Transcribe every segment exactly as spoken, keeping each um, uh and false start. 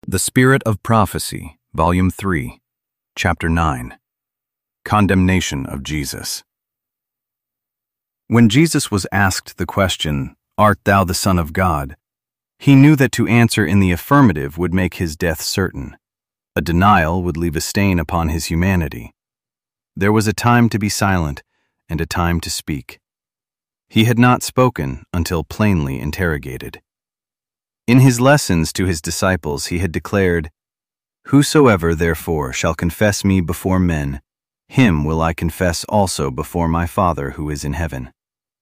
The Spirit of Prophecy, Volume three, Chapter nine. Condemnation of Jesus. When Jesus was asked the question, "Art thou the Son of God?" he knew that to answer in the affirmative would make his death certain. A denial would leave a stain upon his humanity. There was a time to be silent and a time to speak. He had not spoken until plainly interrogated. In his lessons to his disciples he had declared, "Whosoever therefore shall confess me before men, him will I confess also before my Father who is in heaven."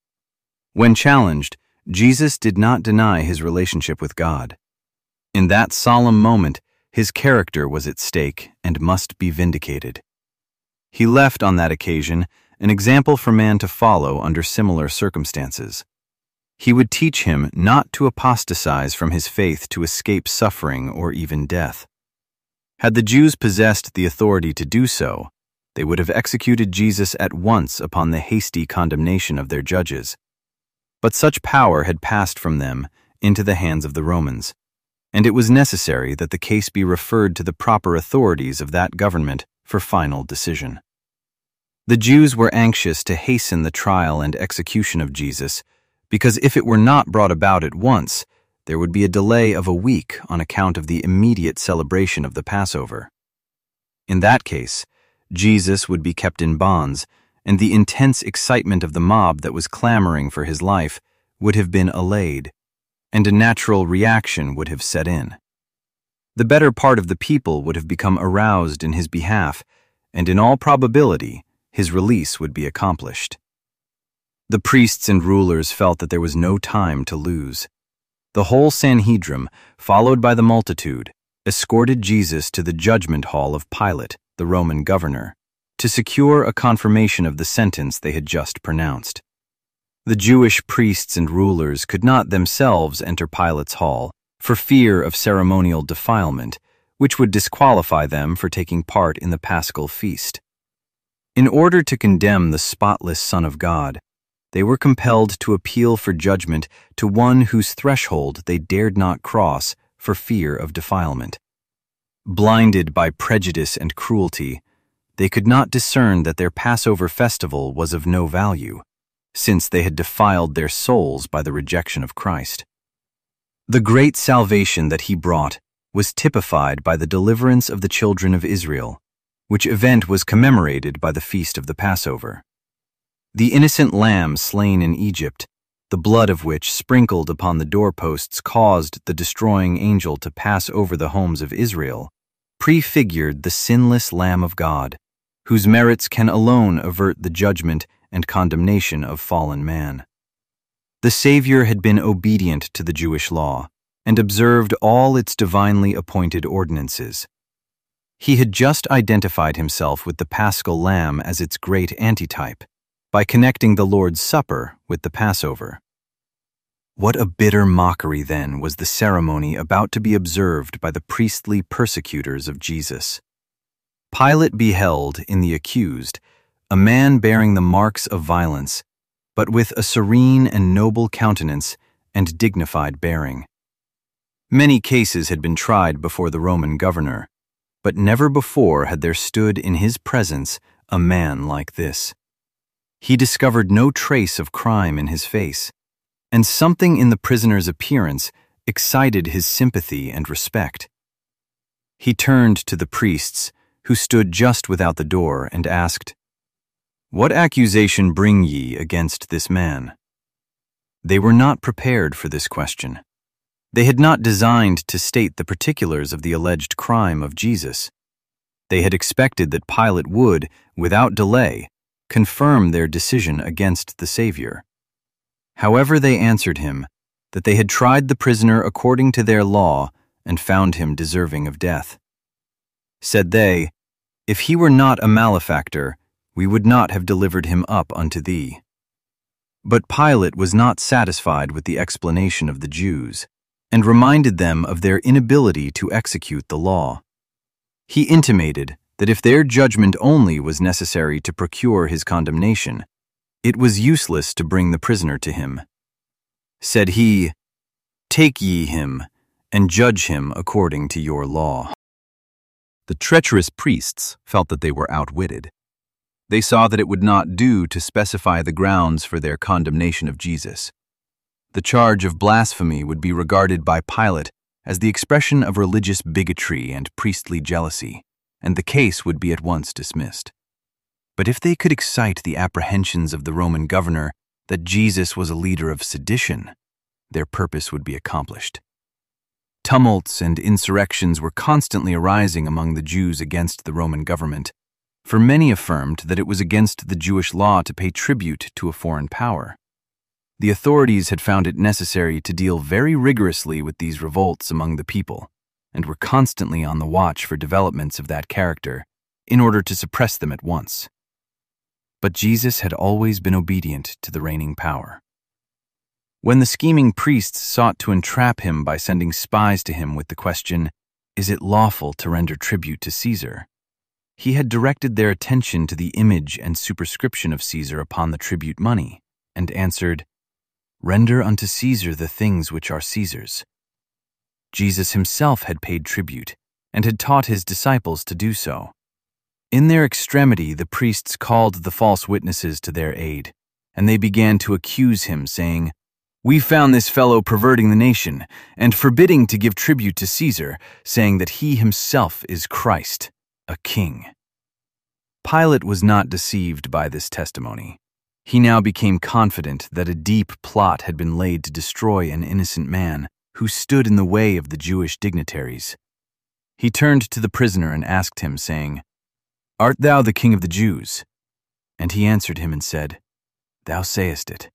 When challenged, Jesus did not deny his relationship with God. In that solemn moment, his character was at stake and must be vindicated. He left on that occasion an example for man to follow under similar circumstances. He would teach him not to apostatize from his faith to escape suffering or even death. Had the Jews possessed the authority to do so, they would have executed Jesus at once upon the hasty condemnation of their judges. But such power had passed from them into the hands of the Romans, and it was necessary that the case be referred to the proper authorities of that government for final decision. The Jews were anxious to hasten the trial and execution of Jesus, because if it were not brought about at once, there would be a delay of a week on account of the immediate celebration of the Passover. In that case, Jesus would be kept in bonds, and the intense excitement of the mob that was clamoring for his life would have been allayed, and a natural reaction would have set in. The better part of the people would have become aroused in his behalf, and in all probability, his release would be accomplished. The priests and rulers felt that there was no time to lose. The whole Sanhedrin, followed by the multitude, escorted Jesus to the judgment hall of Pilate, the Roman governor, to secure a confirmation of the sentence they had just pronounced. The Jewish priests and rulers could not themselves enter Pilate's hall for fear of ceremonial defilement, which would disqualify them for taking part in the Paschal feast. In order to condemn the spotless Son of God, they were compelled to appeal for judgment to one whose threshold they dared not cross for fear of defilement. Blinded by prejudice and cruelty, they could not discern that their Passover festival was of no value, since they had defiled their souls by the rejection of Christ. The great salvation that he brought was typified by the deliverance of the children of Israel, which event was commemorated by the feast of the Passover. The innocent lamb slain in Egypt, the blood of which sprinkled upon the doorposts caused the destroying angel to pass over the homes of Israel, prefigured the sinless Lamb of God, whose merits can alone avert the judgment and condemnation of fallen man. The Savior had been obedient to the Jewish law and observed all its divinely appointed ordinances. He had just identified himself with the Paschal Lamb as its great antitype, by connecting the Lord's Supper with the Passover. What a bitter mockery, then, was the ceremony about to be observed by the priestly persecutors of Jesus. Pilate beheld in the accused a man bearing the marks of violence, but with a serene and noble countenance and dignified bearing. Many cases had been tried before the Roman governor, but never before had there stood in his presence a man like this. He discovered no trace of crime in his face, and something in the prisoner's appearance excited his sympathy and respect. He turned to the priests, who stood just without the door, and asked, "What accusation bring ye against this man?" They were not prepared for this question. They had not designed to state the particulars of the alleged crime of Jesus. They had expected that Pilate would, without delay, confirm their decision against the Savior. However, they answered him that they had tried the prisoner according to their law and found him deserving of death. Said they, "If he were not a malefactor, we would not have delivered him up unto thee." But Pilate was not satisfied with the explanation of the Jews, and reminded them of their inability to execute the law. He intimated that if their judgment only was necessary to procure his condemnation, it was useless to bring the prisoner to him. Said he, "Take ye him, and judge him according to your law." The treacherous priests felt that they were outwitted. They saw that it would not do to specify the grounds for their condemnation of Jesus. The charge of blasphemy would be regarded by Pilate as the expression of religious bigotry and priestly jealousy, and the case would be at once dismissed. But if they could excite the apprehensions of the Roman governor that Jesus was a leader of sedition, their purpose would be accomplished. Tumults and insurrections were constantly arising among the Jews against the Roman government, for many affirmed that it was against the Jewish law to pay tribute to a foreign power. The authorities had found it necessary to deal very rigorously with these revolts among the people, and were constantly on the watch for developments of that character in order to suppress them at once. But Jesus had always been obedient to the reigning power. When the scheming priests sought to entrap him by sending spies to him with the question, "Is it lawful to render tribute to Caesar?" he had directed their attention to the image and superscription of Caesar upon the tribute money, and answered, "Render unto Caesar the things which are Caesar's." Jesus himself had paid tribute, and had taught his disciples to do so. In their extremity, the priests called the false witnesses to their aid, and they began to accuse him, saying, "We found this fellow perverting the nation, and forbidding to give tribute to Caesar, saying that he himself is Christ, a king." Pilate was not deceived by this testimony. He now became confident that a deep plot had been laid to destroy an innocent man who stood in the way of the Jewish dignitaries. He turned to the prisoner and asked him, saying, "Art thou the king of the Jews?" And he answered him and said, "Thou sayest it."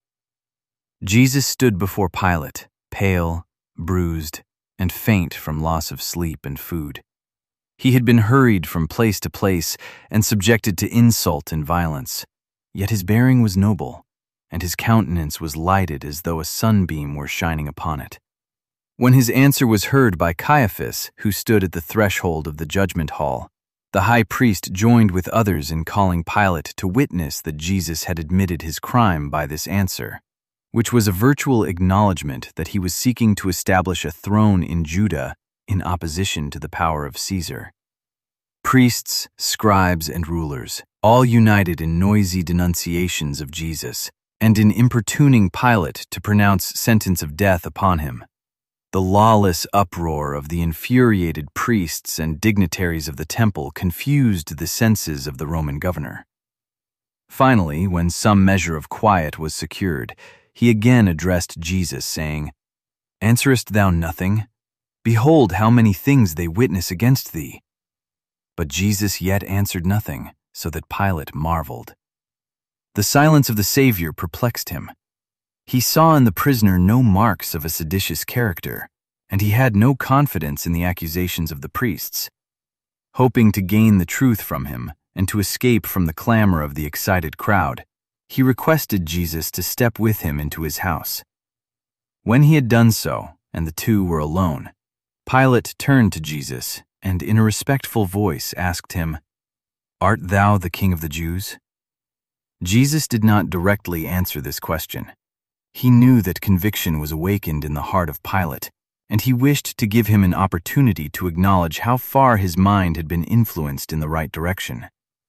Jesus stood before Pilate, pale, bruised, and faint from loss of sleep and food. He had been hurried from place to place and subjected to insult and violence, yet his bearing was noble, and his countenance was lighted as though a sunbeam were shining upon it. When his answer was heard by Caiaphas, who stood at the threshold of the judgment hall, the high priest joined with others in calling Pilate to witness that Jesus had admitted his crime by this answer, which was a virtual acknowledgement that he was seeking to establish a throne in Judah in opposition to the power of Caesar. Priests, scribes, and rulers, all united in noisy denunciations of Jesus, and in importuning Pilate to pronounce sentence of death upon him. The lawless uproar of the infuriated priests and dignitaries of the temple confused the senses of the Roman governor. Finally, when some measure of quiet was secured, he again addressed Jesus, saying, "Answerest thou nothing? Behold how many things they witness against thee." But Jesus yet answered nothing, so that Pilate marveled. The silence of the Savior perplexed him. He saw in the prisoner no marks of a seditious character, and he had no confidence in the accusations of the priests. Hoping to gain the truth from him and to escape from the clamor of the excited crowd, he requested Jesus to step with him into his house. When he had done so, and the two were alone, Pilate turned to Jesus and in a respectful voice asked him, "Art thou the king of the Jews?" Jesus did not directly answer this question. He knew that conviction was awakened in the heart of Pilate, and he wished to give him an opportunity to acknowledge how far his mind had been influenced in the right direction.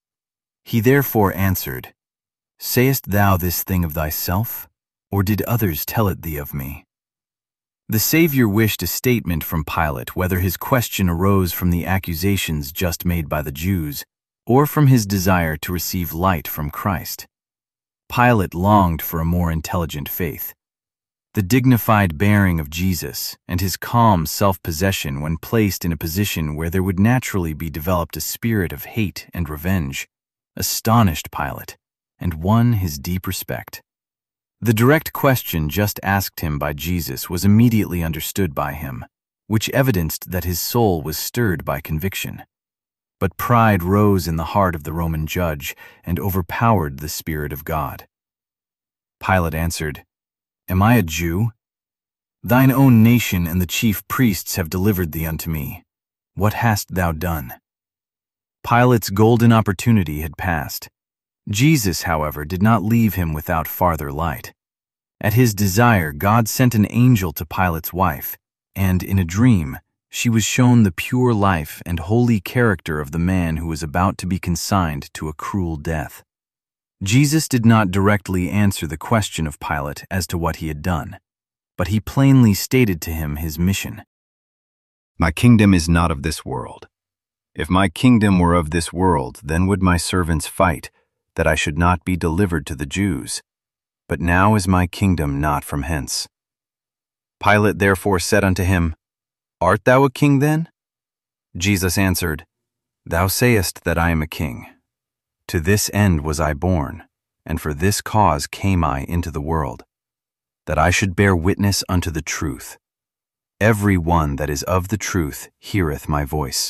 He therefore answered, "Sayest thou this thing of thyself, or did others tell it thee of me?" The Savior wished a statement from Pilate whether his question arose from the accusations just made by the Jews, or from his desire to receive light from Christ. Pilate longed for a more intelligent faith. The dignified bearing of Jesus and his calm self-possession when placed in a position where there would naturally be developed a spirit of hate and revenge astonished Pilate and won his deep respect. The direct question just asked him by Jesus was immediately understood by him, which evidenced that his soul was stirred by conviction. But pride rose in the heart of the Roman judge and overpowered the Spirit of God. Pilate answered, "Am I a Jew? Thine own nation and the chief priests have delivered thee unto me. What hast thou done?" Pilate's golden opportunity had passed. Jesus, however, did not leave him without farther light. At his desire, God sent an angel to Pilate's wife, and in a dream, she was shown the pure life and holy character of the man who was about to be consigned to a cruel death. Jesus did not directly answer the question of Pilate as to what he had done, but he plainly stated to him his mission. My kingdom is not of this world. If my kingdom were of this world, then would my servants fight, that I should not be delivered to the Jews. But now is my kingdom not from hence. Pilate therefore said unto him, Art thou a king then? Jesus answered, Thou sayest that I am a king. To this end was I born, and for this cause came I into the world, that I should bear witness unto the truth. Every one that is of the truth heareth my voice.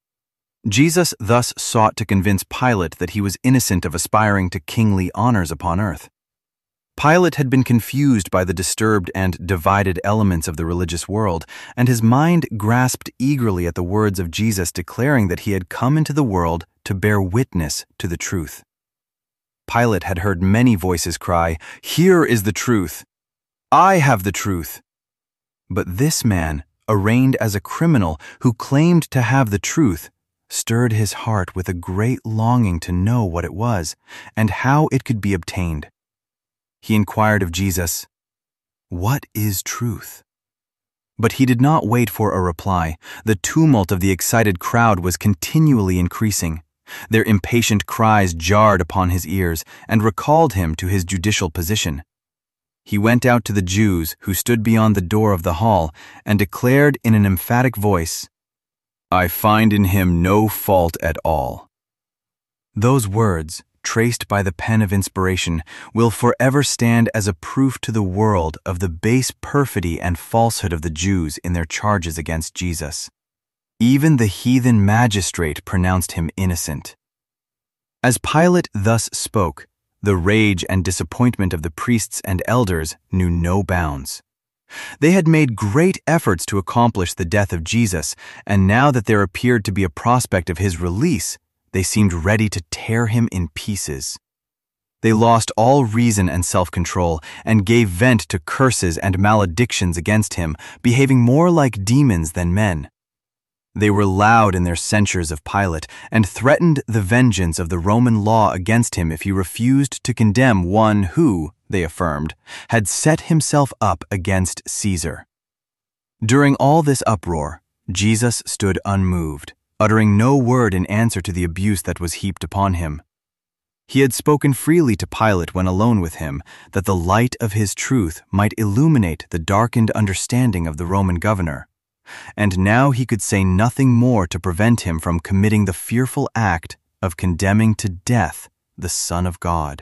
Jesus thus sought to convince Pilate that he was innocent of aspiring to kingly honors upon earth. Pilate had been confused by the disturbed and divided elements of the religious world, and his mind grasped eagerly at the words of Jesus declaring that he had come into the world to bear witness to the truth. Pilate had heard many voices cry, Here is the truth! I have the truth! But this man, arraigned as a criminal who claimed to have the truth, stirred his heart with a great longing to know what it was and how it could be obtained. He inquired of Jesus, What is truth? But he did not wait for a reply. The tumult of the excited crowd was continually increasing. Their impatient cries jarred upon his ears and recalled him to his judicial position. He went out to the Jews who stood beyond the door of the hall and declared in an emphatic voice, I find in him no fault at all. Those words, traced by the pen of inspiration, will forever stand as a proof to the world of the base perfidy and falsehood of the Jews in their charges against Jesus. Even the heathen magistrate pronounced him innocent. As Pilate thus spoke, the rage and disappointment of the priests and elders knew no bounds. They had made great efforts to accomplish the death of Jesus, and now that there appeared to be a prospect of his release, they seemed ready to tear him in pieces. They lost all reason and self-control and gave vent to curses and maledictions against him, behaving more like demons than men. They were loud in their censures of Pilate and threatened the vengeance of the Roman law against him if he refused to condemn one who, they affirmed, had set himself up against Caesar. During all this uproar, Jesus stood unmoved, uttering no word in answer to the abuse that was heaped upon him. He had spoken freely to Pilate when alone with him, that the light of his truth might illuminate the darkened understanding of the Roman governor. And now he could say nothing more to prevent him from committing the fearful act of condemning to death the Son of God.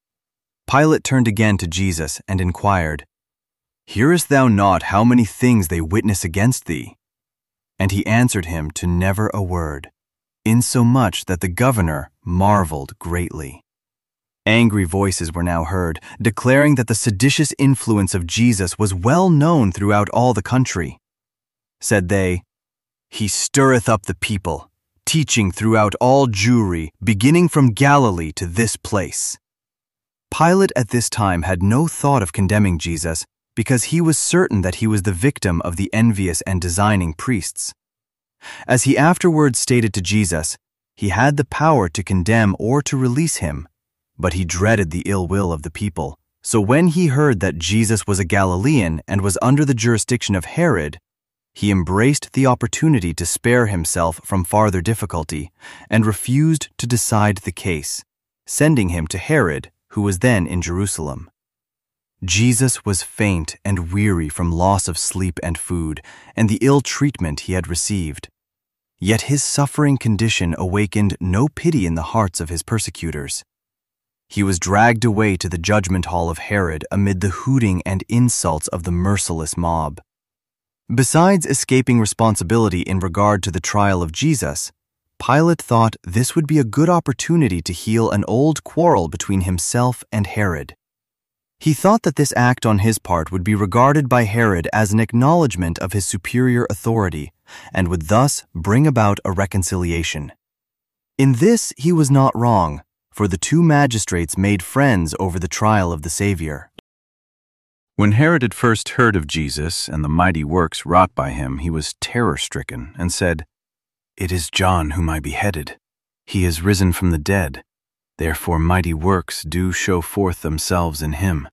Pilate turned again to Jesus and inquired, Hearest thou not how many things they witness against thee? And he answered him to never a word, insomuch that the governor marveled greatly. Angry voices were now heard, declaring that the seditious influence of Jesus was well known throughout all the country. Said they, He stirreth up the people, teaching throughout all Jewry, beginning from Galilee to this place. Pilate at this time had no thought of condemning Jesus, because he was certain that he was the victim of the envious and designing priests. As he afterwards stated to Jesus, he had the power to condemn or to release him, but he dreaded the ill will of the people. So when he heard that Jesus was a Galilean and was under the jurisdiction of Herod, he embraced the opportunity to spare himself from farther difficulty and refused to decide the case, sending him to Herod, who was then in Jerusalem. Jesus was faint and weary from loss of sleep and food and the ill treatment he had received. Yet his suffering condition awakened no pity in the hearts of his persecutors. He was dragged away to the judgment hall of Herod amid the hooting and insults of the merciless mob. Besides escaping responsibility in regard to the trial of Jesus, Pilate thought this would be a good opportunity to heal an old quarrel between himself and Herod. He thought that this act on his part would be regarded by Herod as an acknowledgement of his superior authority and would thus bring about a reconciliation. In this he was not wrong, for the two magistrates made friends over the trial of the Savior. When Herod had first heard of Jesus and the mighty works wrought by him, he was terror-stricken and said, "It is John whom I beheaded. He is risen from the dead. Therefore mighty works do show forth themselves in him."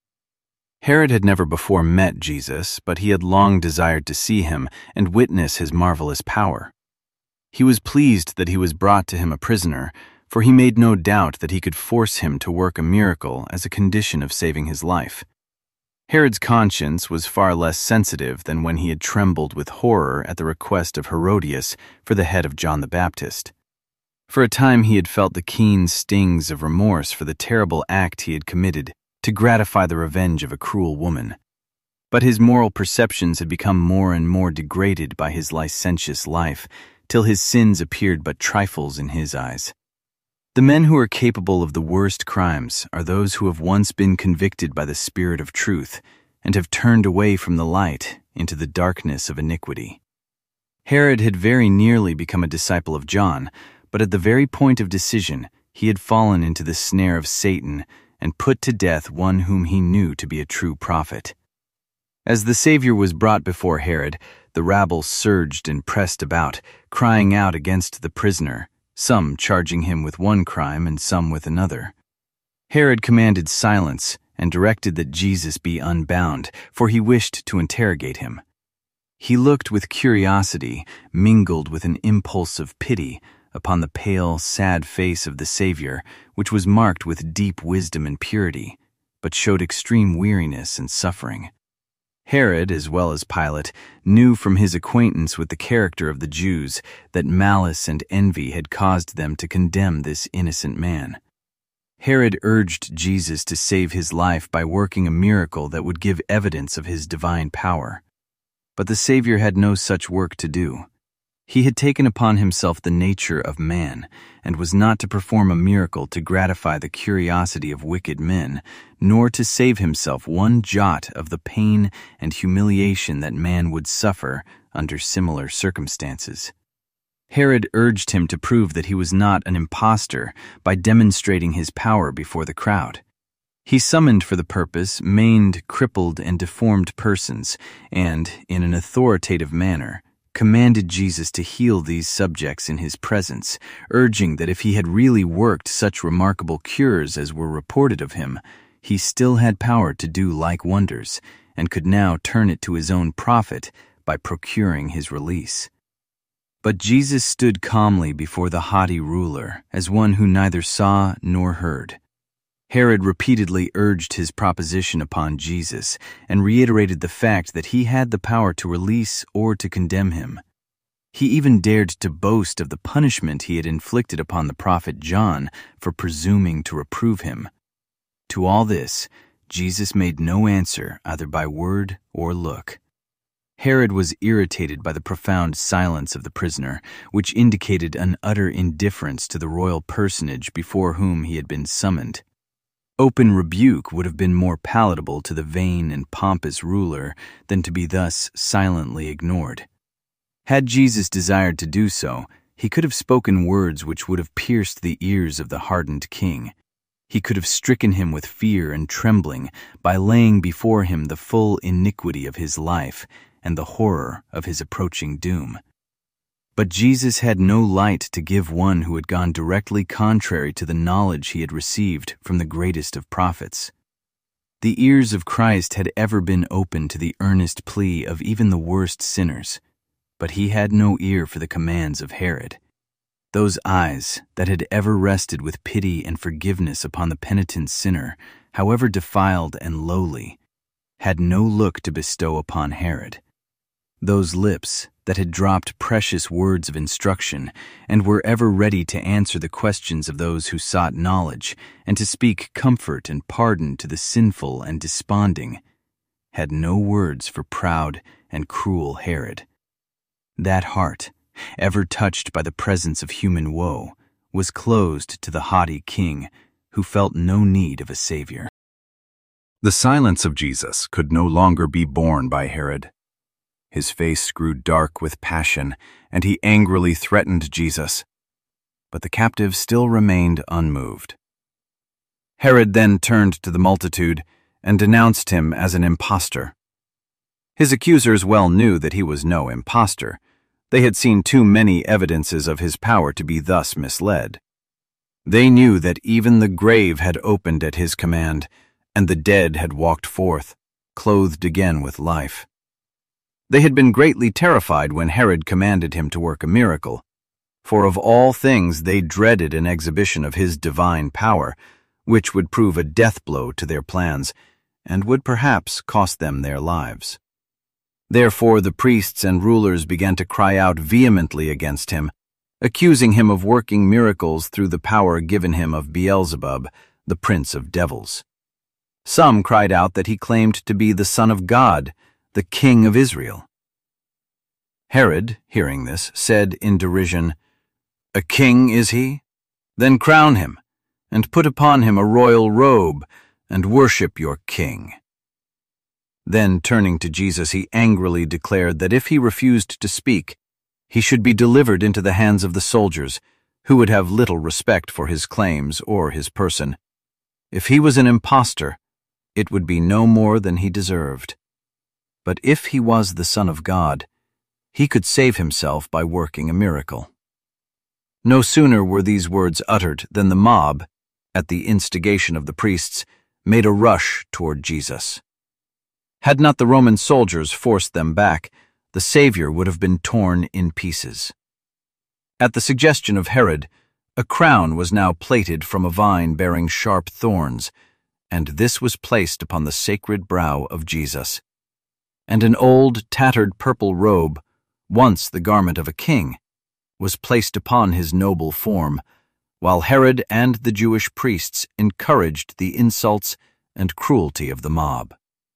Herod had never before met Jesus, but he had long desired to see him and witness his marvelous power. He was pleased that he was brought to him a prisoner, for he made no doubt that he could force him to work a miracle as a condition of saving his life. Herod's conscience was far less sensitive than when he had trembled with horror at the request of Herodias for the head of John the Baptist. For a time he had felt the keen stings of remorse for the terrible act he had committed to gratify the revenge of a cruel woman. But his moral perceptions had become more and more degraded by his licentious life, till his sins appeared but trifles in his eyes. The men who are capable of the worst crimes are those who have once been convicted by the Spirit of truth and have turned away from the light into the darkness of iniquity. Herod had very nearly become a disciple of John, but at the very point of decision he had fallen into the snare of Satan and put to death one whom he knew to be a true prophet. As the Savior was brought before Herod, the rabble surged and pressed about, crying out against the prisoner, some charging him with one crime and some with another. Herod commanded silence and directed that Jesus be unbound, for he wished to interrogate him. He looked with curiosity, mingled with an impulse of pity, upon the pale, sad face of the Savior, which was marked with deep wisdom and purity, but showed extreme weariness and suffering. Herod, as well as Pilate, knew from his acquaintance with the character of the Jews that malice and envy had caused them to condemn this innocent man. Herod urged Jesus to save his life by working a miracle that would give evidence of his divine power. But the Savior had no such work to do. He had taken upon himself the nature of man, and was not to perform a miracle to gratify the curiosity of wicked men, nor to save himself one jot of the pain and humiliation that man would suffer under similar circumstances. Herod urged him to prove that he was not an impostor by demonstrating his power before the crowd. He summoned for the purpose maimed, crippled, and deformed persons, and, in an authoritative manner, commanded Jesus to heal these subjects in his presence, urging that if he had really worked such remarkable cures as were reported of him, he still had power to do like wonders, and could now turn it to his own profit by procuring his release. But Jesus stood calmly before the haughty ruler as one who neither saw nor heard. Herod repeatedly urged his proposition upon Jesus and reiterated the fact that he had the power to release or to condemn him. He even dared to boast of the punishment he had inflicted upon the prophet John for presuming to reprove him. To all this, Jesus made no answer either by word or look. Herod was irritated by the profound silence of the prisoner, which indicated an utter indifference to the royal personage before whom he had been summoned. Open rebuke would have been more palatable to the vain and pompous ruler than to be thus silently ignored. Had Jesus desired to do so, he could have spoken words which would have pierced the ears of the hardened king. He could have stricken him with fear and trembling by laying before him the full iniquity of his life and the horror of his approaching doom. But Jesus had no light to give one who had gone directly contrary to the knowledge he had received from the greatest of prophets. The ears of Christ had ever been open to the earnest plea of even the worst sinners, but he had no ear for the commands of Herod. Those eyes that had ever rested with pity and forgiveness upon the penitent sinner, however defiled and lowly, had no look to bestow upon Herod. Those lips that had dropped precious words of instruction and were ever ready to answer the questions of those who sought knowledge and to speak comfort and pardon to the sinful and desponding, had no words for proud and cruel Herod. That heart, ever touched by the presence of human woe, was closed to the haughty king who felt no need of a savior. The silence of Jesus could no longer be borne by Herod. His face grew dark with passion, and he angrily threatened Jesus. But the captive still remained unmoved. Herod then turned to the multitude and denounced him as an impostor. His accusers well knew that he was no impostor. They had seen too many evidences of his power to be thus misled. They knew that even the grave had opened at his command, and the dead had walked forth, clothed again with life. They had been greatly terrified when Herod commanded him to work a miracle, for of all things they dreaded an exhibition of his divine power, which would prove a death blow to their plans, and would perhaps cost them their lives. Therefore the priests and rulers began to cry out vehemently against him, accusing him of working miracles through the power given him of Beelzebub, the prince of devils. Some cried out that he claimed to be the Son of God, the King of Israel. Herod, hearing this, said in derision, "A king is he? Then crown him, and put upon him a royal robe, and worship your king." Then, turning to Jesus, he angrily declared that if he refused to speak, he should be delivered into the hands of the soldiers, who would have little respect for his claims or his person. If he was an impostor, it would be no more than he deserved. But if he was the Son of God, he could save himself by working a miracle. No sooner were these words uttered than the mob, at the instigation of the priests, made a rush toward Jesus. Had not the Roman soldiers forced them back, the Savior would have been torn in pieces. At the suggestion of Herod, a crown was now plaited from a vine bearing sharp thorns, and this was placed upon the sacred brow of Jesus. And an old, tattered purple robe, once the garment of a king, was placed upon his noble form, while Herod and the Jewish priests encouraged the insults and cruelty of the mob.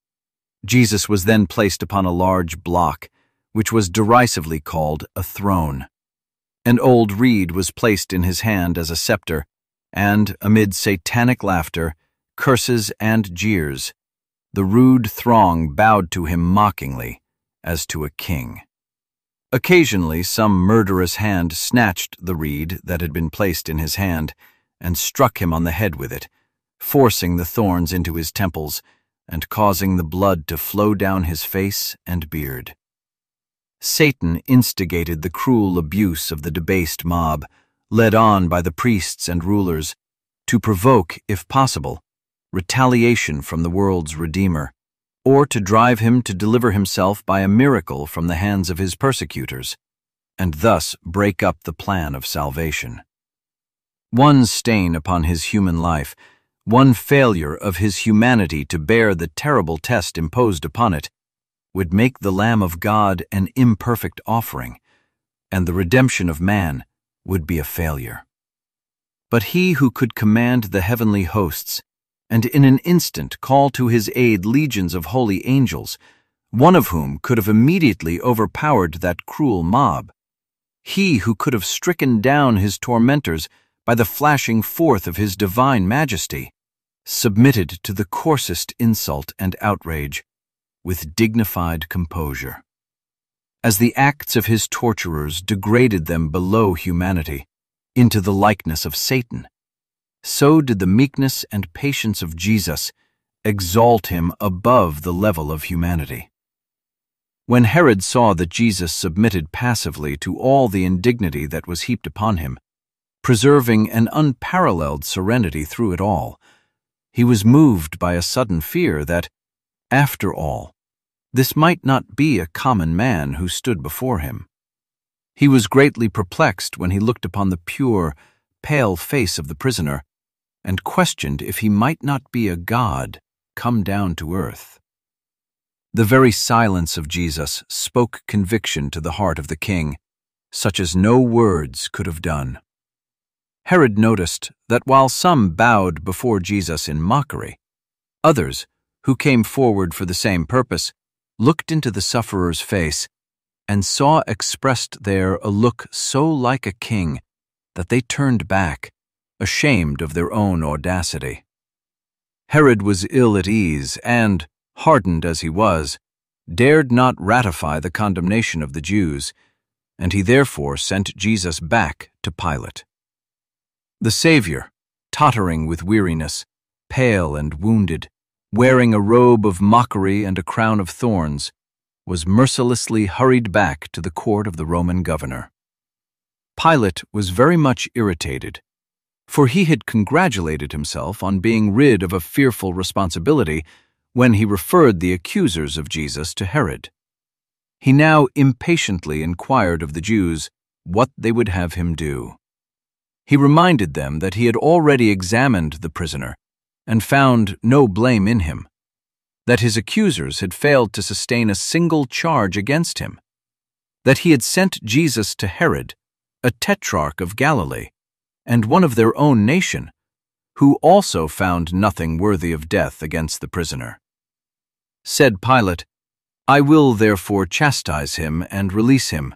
Jesus was then placed upon a large block, which was derisively called a throne. An old reed was placed in his hand as a scepter, and, amid satanic laughter, curses and jeers, the rude throng bowed to him mockingly, as to a king. Occasionally some murderous hand snatched the reed that had been placed in his hand and struck him on the head with it, forcing the thorns into his temples and causing the blood to flow down his face and beard. Satan instigated the cruel abuse of the debased mob, led on by the priests and rulers, to provoke, if possible, retaliation from the world's Redeemer, or to drive him to deliver himself by a miracle from the hands of his persecutors, and thus break up the plan of salvation. One stain upon his human life, one failure of his humanity to bear the terrible test imposed upon it, would make the Lamb of God an imperfect offering, and the redemption of man would be a failure. But he who could command the heavenly hosts, and in an instant call to his aid legions of holy angels, one of whom could have immediately overpowered that cruel mob, he who could have stricken down his tormentors by the flashing forth of his divine majesty, submitted to the coarsest insult and outrage with dignified composure. As the acts of his torturers degraded them below humanity, into the likeness of Satan, so did the meekness and patience of Jesus exalt him above the level of humanity. When Herod saw that Jesus submitted passively to all the indignity that was heaped upon him, preserving an unparalleled serenity through it all, he was moved by a sudden fear that, after all, this might not be a common man who stood before him. He was greatly perplexed when he looked upon the pure, pale face of the prisoner, and questioned if he might not be a god come down to earth. The very silence of Jesus spoke conviction to the heart of the king, such as no words could have done. Herod noticed that while some bowed before Jesus in mockery, others, who came forward for the same purpose, looked into the sufferer's face and saw expressed there a look so like a king that they turned back, ashamed of their own audacity. Herod was ill at ease and, hardened as he was, dared not ratify the condemnation of the Jews, and he therefore sent Jesus back to Pilate. The Savior, tottering with weariness, pale and wounded, wearing a robe of mockery and a crown of thorns, was mercilessly hurried back to the court of the Roman governor. Pilate was very much irritated, for he had congratulated himself on being rid of a fearful responsibility when he referred the accusers of Jesus to Herod. He now impatiently inquired of the Jews what they would have him do. He reminded them that he had already examined the prisoner and found no blame in him, that his accusers had failed to sustain a single charge against him, that he had sent Jesus to Herod, a tetrarch of Galilee, and one of their own nation, who also found nothing worthy of death against the prisoner. Said Pilate, "I will therefore chastise him and release him."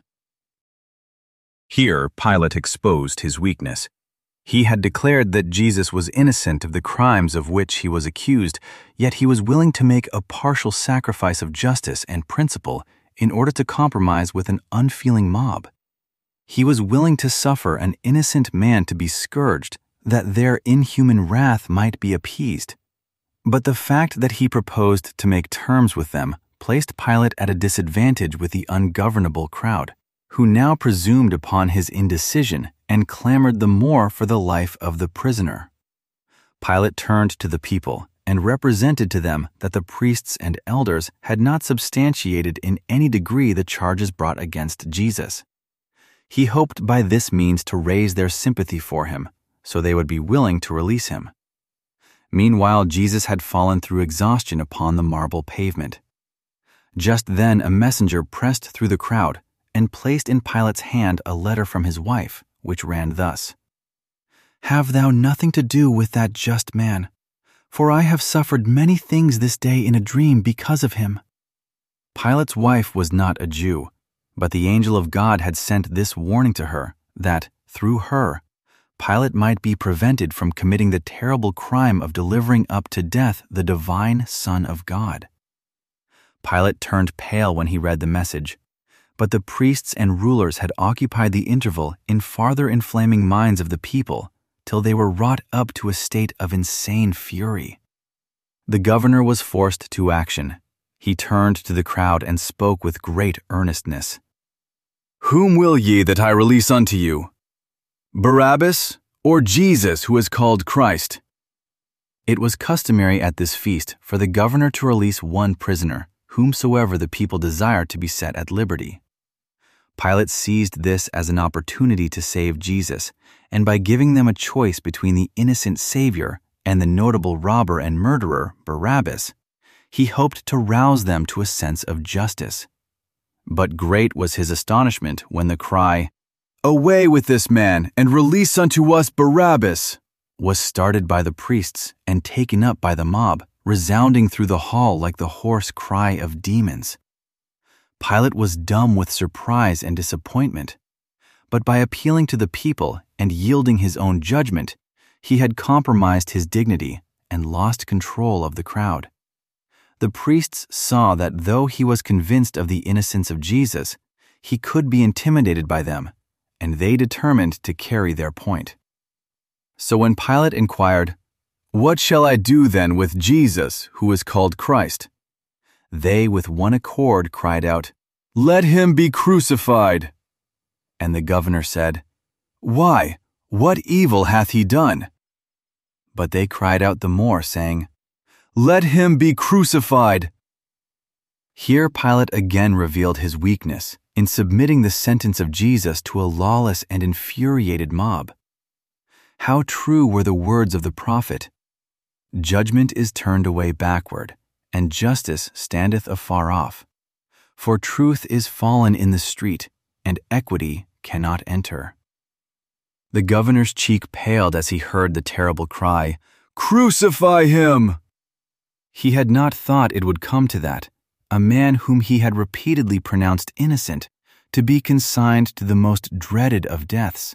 Here Pilate exposed his weakness. He had declared that Jesus was innocent of the crimes of which he was accused, yet he was willing to make a partial sacrifice of justice and principle in order to compromise with an unfeeling mob. He was willing to suffer an innocent man to be scourged, that their inhuman wrath might be appeased. But the fact that he proposed to make terms with them placed Pilate at a disadvantage with the ungovernable crowd, who now presumed upon his indecision and clamored the more for the life of the prisoner. Pilate turned to the people and represented to them that the priests and elders had not substantiated in any degree the charges brought against Jesus. He hoped by this means to raise their sympathy for him, so they would be willing to release him. Meanwhile, Jesus had fallen through exhaustion upon the marble pavement. Just then a messenger pressed through the crowd and placed in Pilate's hand a letter from his wife, which ran thus: "Have thou nothing to do with that just man, for I have suffered many things this day in a dream because of him." Pilate's wife was not a Jew, but the angel of God had sent this warning to her, that, through her, Pilate might be prevented from committing the terrible crime of delivering up to death the divine Son of God. Pilate turned pale when he read the message, but the priests and rulers had occupied the interval in farther inflaming minds of the people till they were wrought up to a state of insane fury. The governor was forced to action. He turned to the crowd and spoke with great earnestness. "Whom will ye that I release unto you? Barabbas, or Jesus, who is called Christ?" It was customary at this feast for the governor to release one prisoner, whomsoever the people desired to be set at liberty. Pilate seized this as an opportunity to save Jesus, and by giving them a choice between the innocent Savior and the notable robber and murderer, Barabbas, he hoped to rouse them to a sense of justice. But great was his astonishment when the cry, "Away with this man, and release unto us Barabbas," was started by the priests and taken up by the mob, resounding through the hall like the hoarse cry of demons. Pilate was dumb with surprise and disappointment, but by appealing to the people and yielding his own judgment, he had compromised his dignity and lost control of the crowd. The priests saw that though he was convinced of the innocence of Jesus, he could be intimidated by them, and they determined to carry their point. So when Pilate inquired, "What shall I do then with Jesus, who is called Christ?" they with one accord cried out, "Let him be crucified." And the governor said, "Why, what evil hath he done?" But they cried out the more, saying, "Let him be crucified." Here Pilate again revealed his weakness in submitting the sentence of Jesus to a lawless and infuriated mob. How true were the words of the prophet, "Judgment is turned away backward, and justice standeth afar off. For truth is fallen in the street, and equity cannot enter." The governor's cheek paled as he heard the terrible cry, "Crucify him!" He had not thought it would come to that, a man whom he had repeatedly pronounced innocent, to be consigned to the most dreaded of deaths.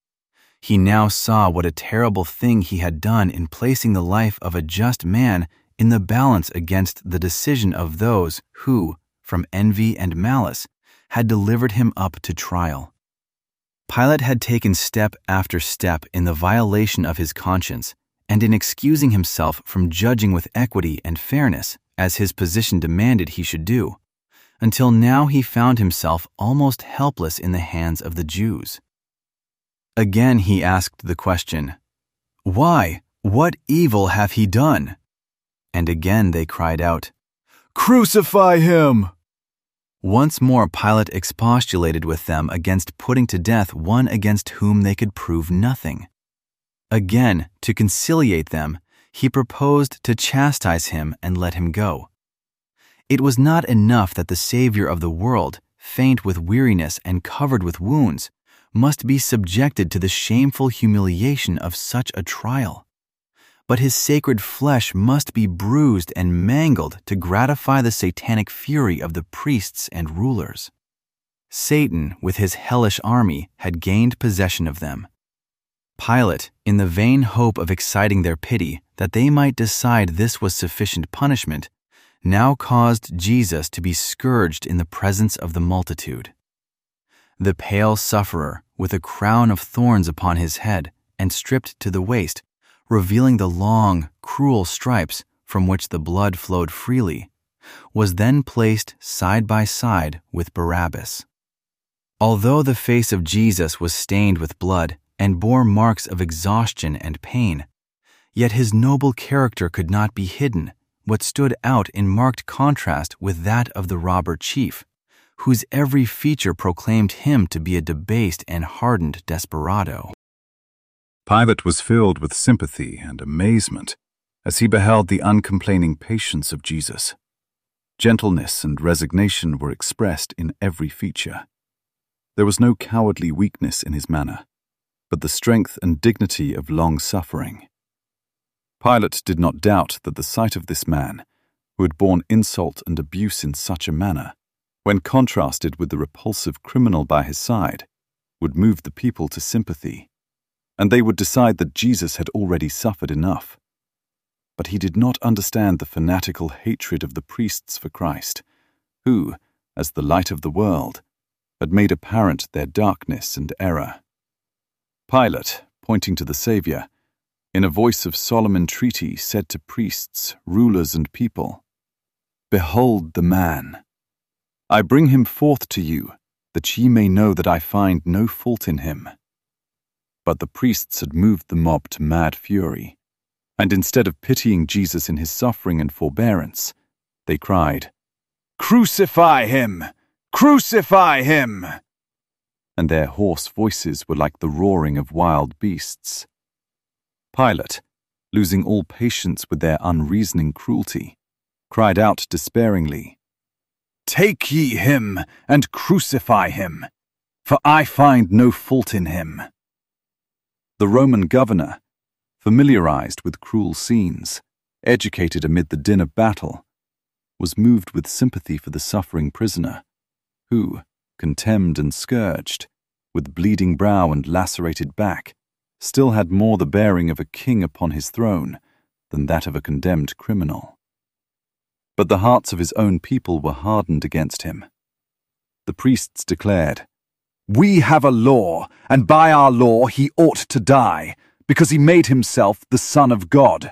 He now saw what a terrible thing he had done in placing the life of a just man in the balance against the decision of those who, from envy and malice, had delivered him up to trial. Pilate had taken step after step in the violation of his conscience, and in excusing himself from judging with equity and fairness, as his position demanded he should do, until now he found himself almost helpless in the hands of the Jews. Again he asked the question, "Why? What evil hath he done?" And again they cried out, "Crucify him!" Once more Pilate expostulated with them against putting to death one against whom they could prove nothing. Again, to conciliate them, he proposed to chastise him and let him go. It was not enough that the Savior of the world, faint with weariness and covered with wounds, must be subjected to the shameful humiliation of such a trial, but his sacred flesh must be bruised and mangled to gratify the satanic fury of the priests and rulers. Satan, with his hellish army, had gained possession of them. Pilate, in the vain hope of exciting their pity, that they might decide this was sufficient punishment, now caused Jesus to be scourged in the presence of the multitude. The pale sufferer, with a crown of thorns upon his head and stripped to the waist, revealing the long, cruel stripes from which the blood flowed freely, was then placed side by side with Barabbas. Although the face of Jesus was stained with blood and bore marks of exhaustion and pain, yet his noble character could not be hidden, what stood out in marked contrast with that of the robber chief, whose every feature proclaimed him to be a debased and hardened desperado. Pilate was filled with sympathy and amazement as he beheld the uncomplaining patience of Jesus. Gentleness and resignation were expressed in every feature. There was no cowardly weakness in his manner, but the strength and dignity of long-suffering. Pilate did not doubt that the sight of this man, who had borne insult and abuse in such a manner, when contrasted with the repulsive criminal by his side, would move the people to sympathy, and they would decide that Jesus had already suffered enough. But he did not understand the fanatical hatred of the priests for Christ, who, as the light of the world, had made apparent their darkness and error. Pilate, pointing to the Saviour, in a voice of solemn entreaty said to priests, rulers, and people, "Behold the man. I bring him forth to you, that ye may know that I find no fault in him." But the priests had moved the mob to mad fury, and instead of pitying Jesus in his suffering and forbearance, they cried, "Crucify him! Crucify him!" And their hoarse voices were like the roaring of wild beasts. Pilate, losing all patience with their unreasoning cruelty, cried out despairingly, "Take ye him and crucify him, for I find no fault in him." The Roman governor, familiarized with cruel scenes, educated amid the din of battle, was moved with sympathy for the suffering prisoner, who, contemned and scourged, with bleeding brow and lacerated back, still had more the bearing of a king upon his throne than that of a condemned criminal. But the hearts of his own people were hardened against him. The priests declared, "We have a law, and by our law he ought to die, because he made himself the Son of God."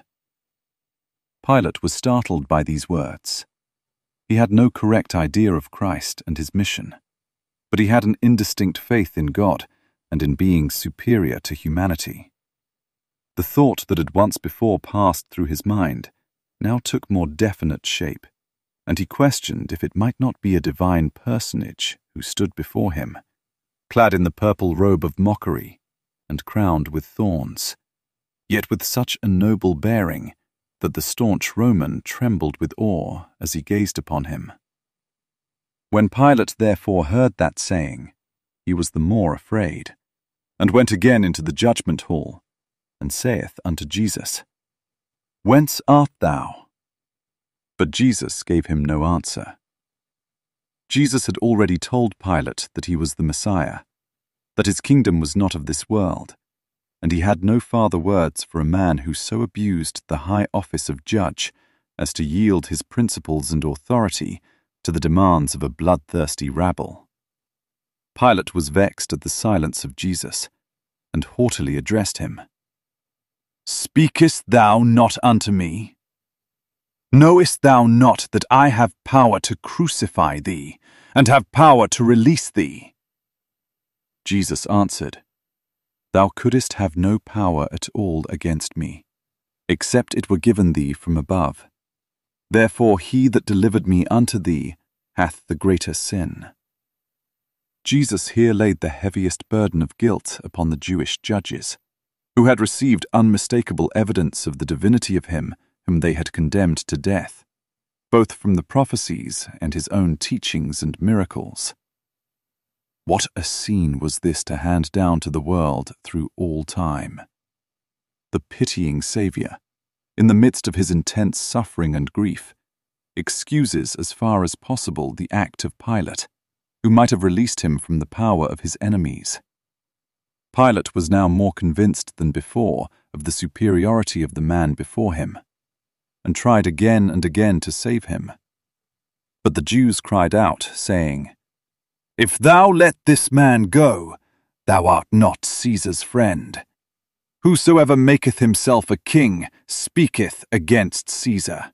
Pilate was startled by these words. He had no correct idea of Christ and his mission, but he had an indistinct faith in God and in being superior to humanity. The thought that had once before passed through his mind now took more definite shape, and he questioned if it might not be a divine personage who stood before him, clad in the purple robe of mockery and crowned with thorns, yet with such a noble bearing that the staunch Roman trembled with awe as he gazed upon him. When Pilate therefore heard that saying, he was the more afraid, and went again into the judgment hall, and saith unto Jesus, "Whence art thou?" But Jesus gave him no answer. Jesus had already told Pilate that he was the Messiah, that his kingdom was not of this world, and he had no farther words for a man who so abused the high office of judge as to yield his principles and authority to the demands of a bloodthirsty rabble. Pilate was vexed at the silence of Jesus, and haughtily addressed him, Speakest thou not unto me? Knowest thou not that I have power to crucify thee, and have power to release thee? Jesus answered, Thou couldest have no power at all against me, except it were given thee from above. Therefore he that delivered me unto thee hath the greater sin. Jesus here laid the heaviest burden of guilt upon the Jewish judges, who had received unmistakable evidence of the divinity of him whom they had condemned to death, both from the prophecies and his own teachings and miracles. What a scene was this to hand down to the world through all time! The pitying Saviour, in the midst of his intense suffering and grief, excuses as far as possible the act of Pilate, who might have released him from the power of his enemies. Pilate was now more convinced than before of the superiority of the man before him, and tried again and again to save him. But the Jews cried out, saying, If thou let this man go, thou art not Caesar's friend. Whosoever maketh himself a king speaketh against Caesar.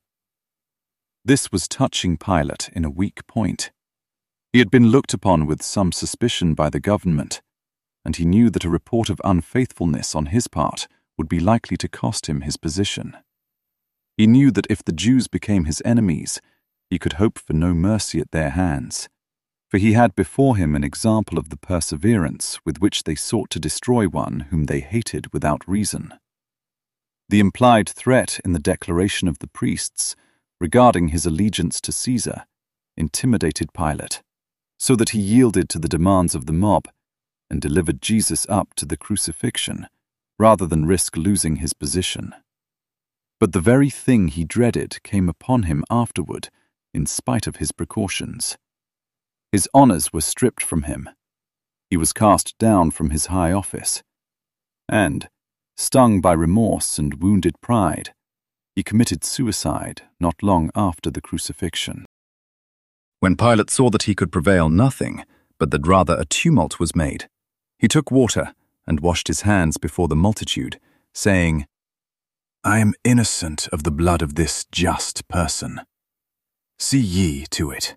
This was touching Pilate in a weak point. He had been looked upon with some suspicion by the government, and he knew that a report of unfaithfulness on his part would be likely to cost him his position. He knew that if the Jews became his enemies, he could hope for no mercy at their hands, for he had before him an example of the perseverance with which they sought to destroy one whom they hated without reason. The implied threat in the declaration of the priests regarding his allegiance to Caesar intimidated Pilate, so that he yielded to the demands of the mob and delivered Jesus up to the crucifixion, rather than risk losing his position. But the very thing he dreaded came upon him afterward, in spite of his precautions. His honours were stripped from him. He was cast down from his high office, and, stung by remorse and wounded pride, he committed suicide not long after the crucifixion. When Pilate saw that he could prevail nothing, but that rather a tumult was made, he took water and washed his hands before the multitude, saying, I am innocent of the blood of this just person. See ye to it.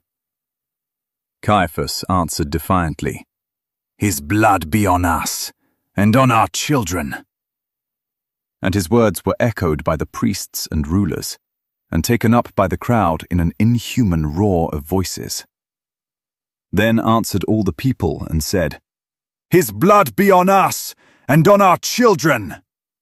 Caiaphas answered defiantly, His blood be on us, and on our children. And his words were echoed by the priests and rulers, and taken up by the crowd in an inhuman roar of voices. Then answered all the people and said, His blood be on us, and on our children.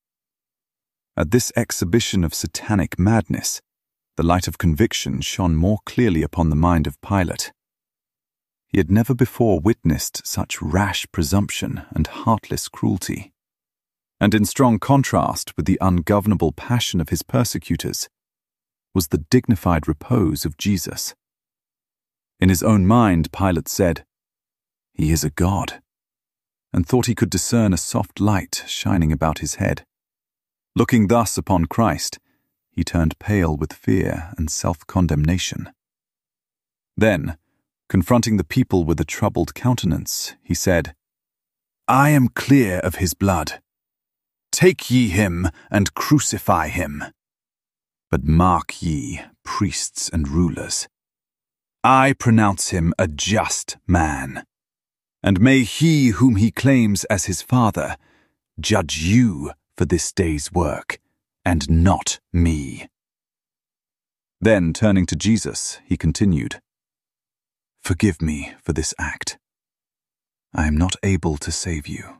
At this exhibition of satanic madness, the light of conviction shone more clearly upon the mind of Pilate. He had never before witnessed such rash presumption and heartless cruelty. And in strong contrast with the ungovernable passion of his persecutors was the dignified repose of Jesus. In his own mind, Pilate said, He is a god, and thought he could discern a soft light shining about his head. Looking thus upon Christ, he turned pale with fear and self-condemnation. Then, confronting the people with a troubled countenance, he said, I am clear of his blood. Take ye him and crucify him. But mark ye, priests and rulers, I pronounce him a just man, and may he whom he claims as his father judge you for this day's work, and not me. Then, turning to Jesus, he continued, Forgive me for this act. I am not able to save you.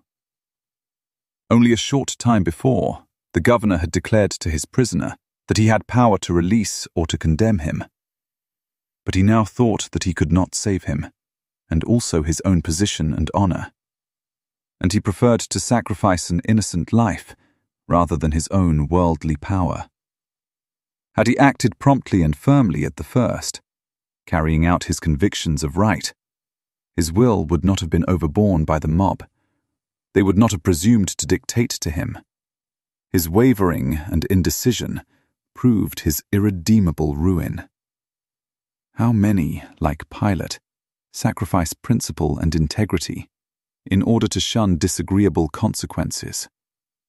Only a short time before, the governor had declared to his prisoner that he had power to release or to condemn him. But he now thought that he could not save him, and also his own position and honor. And he preferred to sacrifice an innocent life rather than his own worldly power. Had he acted promptly and firmly at the first, carrying out his convictions of right, his will would not have been overborne by the mob. They would not have presumed to dictate to him. His wavering and indecision proved his irredeemable ruin. How many, like Pilate, sacrifice principle and integrity in order to shun disagreeable consequences?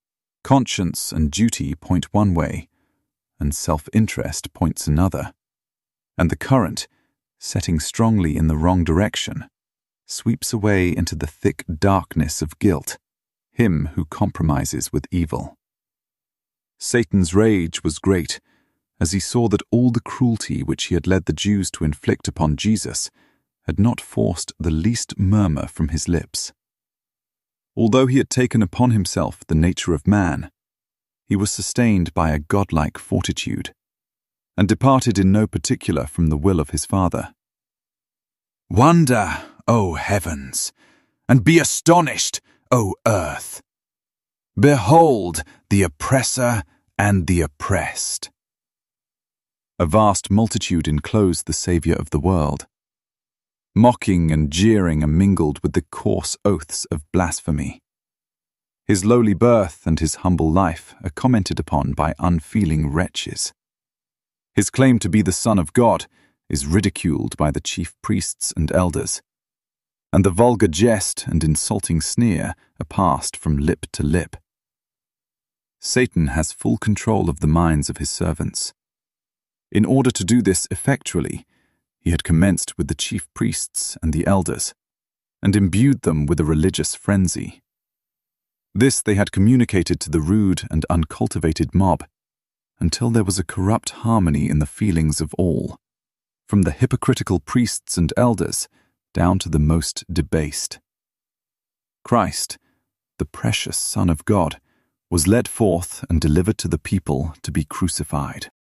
Conscience and duty point one way, and self-interest points another. And the current, setting strongly in the wrong direction, sweeps away into the thick darkness of guilt, him who compromises with evil. Satan's rage was great, as he saw that all the cruelty which he had led the Jews to inflict upon Jesus had not forced the least murmur from his lips. Although he had taken upon himself the nature of man, he was sustained by a godlike fortitude, and departed in no particular from the will of his Father. "Wonder, O heavens, and be astonished, O earth! Behold the oppressor and the oppressed." A vast multitude enclosed the Saviour of the world. Mocking and jeering are mingled with the coarse oaths of blasphemy. His lowly birth and his humble life are commented upon by unfeeling wretches. His claim to be the Son of God is ridiculed by the chief priests and elders, and the vulgar jest and insulting sneer are passed from lip to lip. Satan has full control of the minds of his servants. In order to do this effectually, he had commenced with the chief priests and the elders, and imbued them with a religious frenzy. This they had communicated to the rude and uncultivated mob, until there was a corrupt harmony in the feelings of all, from the hypocritical priests and elders down to the most debased. Christ, the precious Son of God, was led forth and delivered to the people to be crucified.